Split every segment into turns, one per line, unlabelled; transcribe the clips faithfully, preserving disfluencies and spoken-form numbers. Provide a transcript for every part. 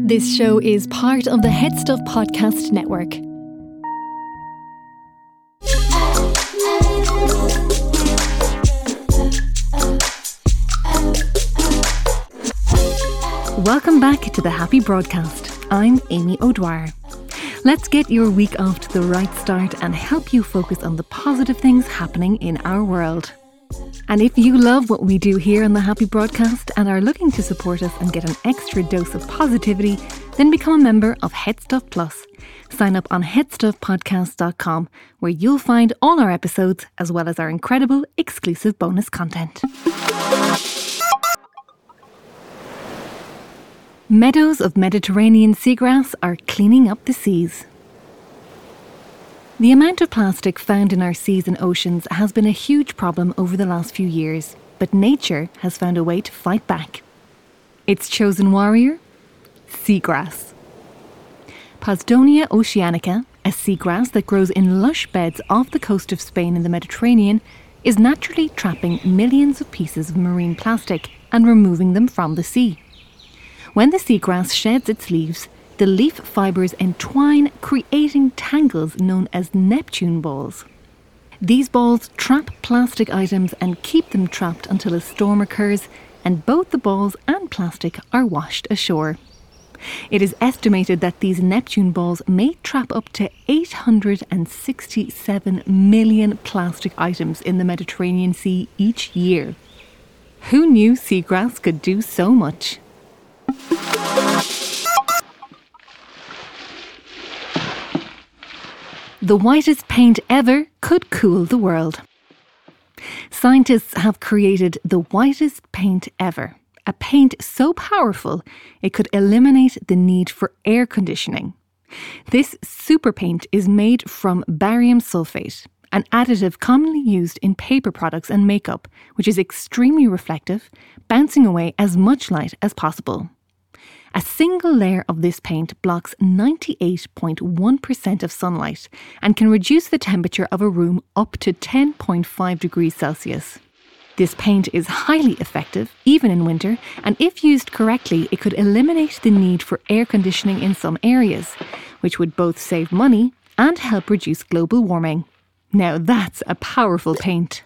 This show is part of the Head Stuff Podcast Network. Welcome back to the Happy Broadcast. I'm Amy O'Dwyer. Let's get your week off to the right start and help you focus on the positive things happening in our world. And if you love what we do here on the Happy Broadcast and are looking to support us and get an extra dose of positivity, then become a member of Head Stuff Plus. Sign up on head stuff podcast dot com, where you'll find all our episodes as well as our incredible exclusive bonus content. Meadows of Mediterranean seagrass are cleaning up the seas. The amount of plastic found in our seas and oceans has been a huge problem over the last few years, but nature has found a way to fight back. Its chosen warrior? Seagrass. Pasdonia oceanica, a seagrass that grows in lush beds off the coast of Spain in the Mediterranean, is naturally trapping millions of pieces of marine plastic and removing them from the sea. When the seagrass sheds its leaves, the leaf fibres entwine, creating tangles known as Neptune balls. These balls trap plastic items and keep them trapped until a storm occurs and both the balls and plastic are washed ashore. It is estimated that these Neptune balls may trap up to eight hundred sixty-seven million plastic items in the Mediterranean Sea each year. Who knew seagrass could do so much? The whitest paint ever could cool the world. Scientists have created the whitest paint ever, a paint so powerful it could eliminate the need for air conditioning. This super paint is made from barium sulfate, an additive commonly used in paper products and makeup, which is extremely reflective, bouncing away as much light as possible. A single layer of this paint blocks ninety-eight point one percent of sunlight and can reduce the temperature of a room up to ten point five degrees Celsius. This paint is highly effective, even in winter, and if used correctly, it could eliminate the need for air conditioning in some areas, which would both save money and help reduce global warming. Now that's a powerful paint.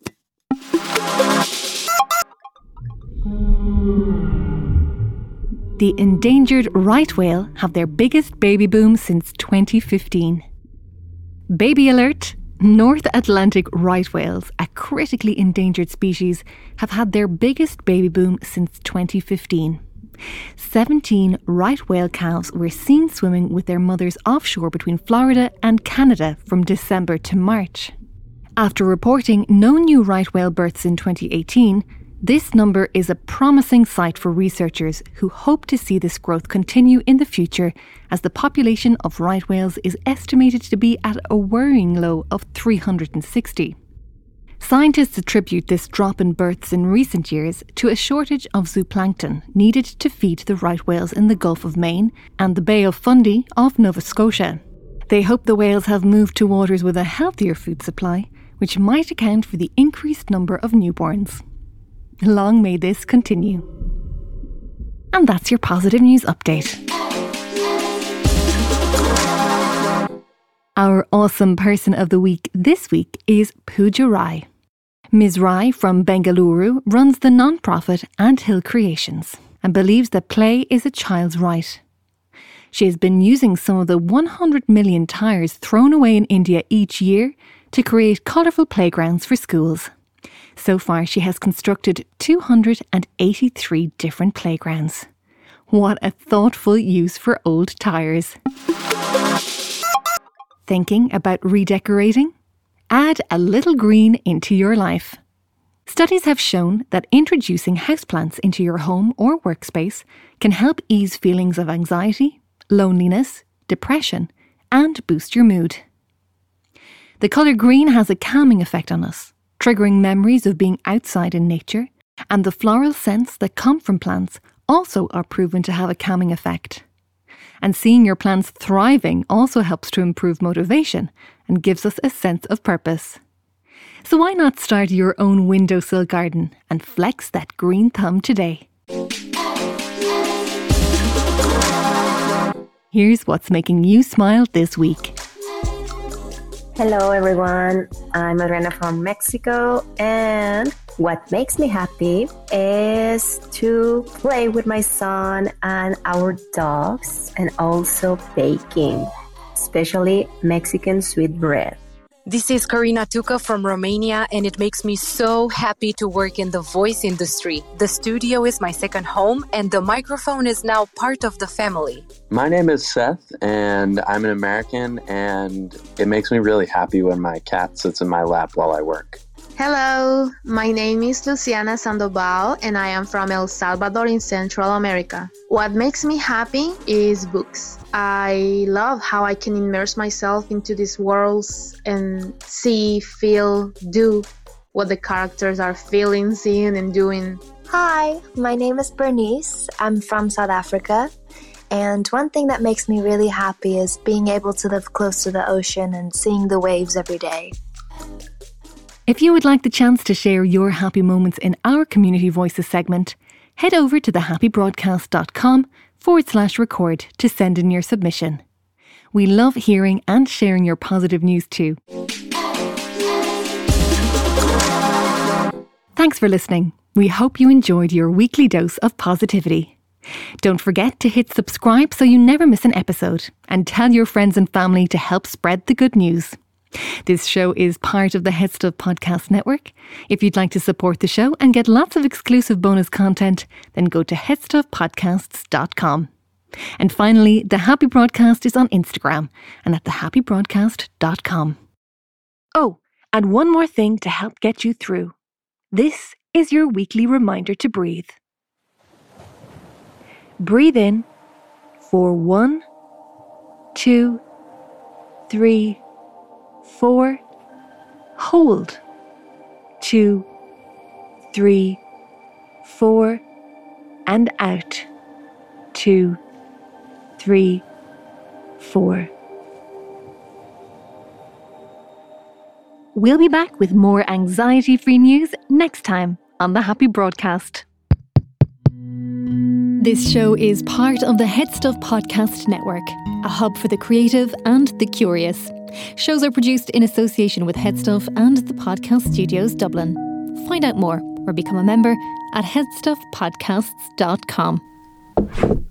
The endangered right whale have their biggest baby boom since twenty fifteen. Baby alert! North Atlantic right whales, a critically endangered species, have had their biggest baby boom since twenty fifteen. seventeen right whale calves were seen swimming with their mothers offshore between Florida and Canada from December to March. After reporting no new right whale births in twenty eighteen, this number is a promising sight for researchers who hope to see this growth continue in the future, as the population of right whales is estimated to be at a worrying low of three hundred sixty. Scientists attribute this drop in births in recent years to a shortage of zooplankton needed to feed the right whales in the Gulf of Maine and the Bay of Fundy off Nova Scotia. They hope the whales have moved to waters with a healthier food supply, which might account for the increased number of newborns. Long may this continue. And that's your positive news update. Our awesome person of the week this week is Pooja Rai. Miz Rai from Bengaluru runs the non-profit Ant Hill Creations and believes that play is a child's right. She has been using some of the one hundred million tyres thrown away in India each year to create colourful playgrounds for schools. So far, she has constructed two hundred eighty-three different playgrounds. What a thoughtful use for old tyres. Thinking about redecorating? Add a little green into your life. Studies have shown that introducing houseplants into your home or workspace can help ease feelings of anxiety, loneliness, depression, and boost your mood. The colour green has a calming effect on us, triggering memories of being outside in nature, and the floral scents that come from plants also are proven to have a calming effect. And seeing your plants thriving also helps to improve motivation and gives us a sense of purpose. So why not start your own windowsill garden and flex that green thumb today? Here's what's making you smile this week.
Hello everyone, I'm Adriana from Mexico, and what makes me happy is to play with my son and our dogs, and also baking, especially Mexican sweet bread.
This is Karina Tuca from Romania, and it makes me so happy to work in the voice industry. The studio is my second home, and the microphone is now part of the family.
My name is Seth, and I'm an American, and it makes me really happy when my cat sits in my lap while I work.
Hello, my name is Luciana Sandoval, and I am from El Salvador in Central America. What makes me happy is books. I love how I can immerse myself into these worlds and see, feel, do what the characters are feeling, seeing, and doing.
Hi, my name is Bernice. I'm from South Africa. And one thing that makes me really happy is being able to live close to the ocean and seeing the waves every day.
If you would like the chance to share your happy moments in our Community Voices segment, head over to thehappybroadcast.com forward slash record to send in your submission. We love hearing and sharing your positive news too. Thanks for listening. We hope you enjoyed your weekly dose of positivity. Don't forget to hit subscribe so you never miss an episode, and tell your friends and family to help spread the good news. This show is part of the Head Stuff Podcast Network. If you'd like to support the show and get lots of exclusive bonus content, then go to head stuff podcasts dot com. And finally, The Happy Broadcast is on Instagram and at the happy broadcast dot com. Oh, and one more thing to help get you through. This is your weekly reminder to breathe. Breathe in for one, two, three, four. Hold. Two, three, four. And out. Two, three, four. We'll be back with more anxiety-free news next time on The Happy Broadcast. This show is part of the Head Stuff Podcast Network, a hub for the creative and the curious. Shows are produced in association with Head Stuff and the Podcast Studios Dublin. Find out more or become a member at head stuff podcasts dot com.